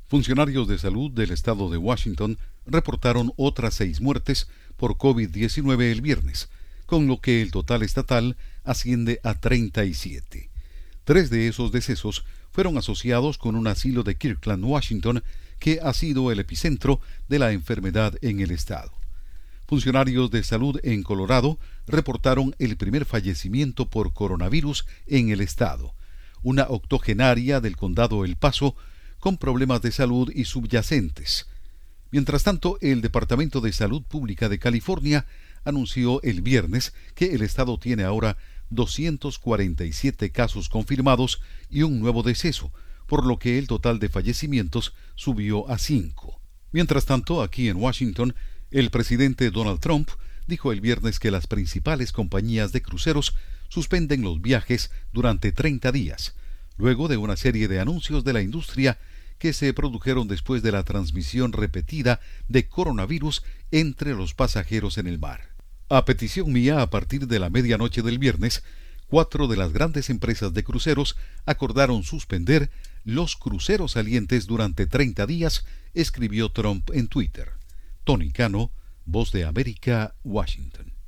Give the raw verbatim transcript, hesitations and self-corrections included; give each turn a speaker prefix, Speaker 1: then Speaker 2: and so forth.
Speaker 1: Funcionarios de salud del estado de Washington reportaron otras seis muertes por COVID diecinueve el viernes, con lo que el total estatal asciende a treinta y siete. Tres de esos decesos fueron asociados con un asilo de Kirkland, Washington, que ha sido el epicentro de la enfermedad en el estado. Funcionarios de salud en Colorado reportaron el primer fallecimiento por coronavirus en el estado. Una octogenaria del condado El Paso con problemas de salud y subyacentes. Mientras tanto, el Departamento de Salud Pública de California anunció el viernes que el estado tiene ahora doscientos cuarenta y siete casos confirmados y un nuevo deceso, por lo que el total de fallecimientos subió a cinco. Mientras tanto, aquí en Washington, el presidente Donald Trump dijo el viernes que las principales compañías de cruceros suspenden los viajes durante treinta días, luego de una serie de anuncios de la industria que se produjeron después de la transmisión repetida de coronavirus entre los pasajeros en el mar. A petición mía, a partir de la medianoche del viernes, cuatro de las grandes empresas de cruceros acordaron suspender los cruceros salientes durante treinta días, escribió Trump en Twitter. Tony Cano, Voz de América, Washington.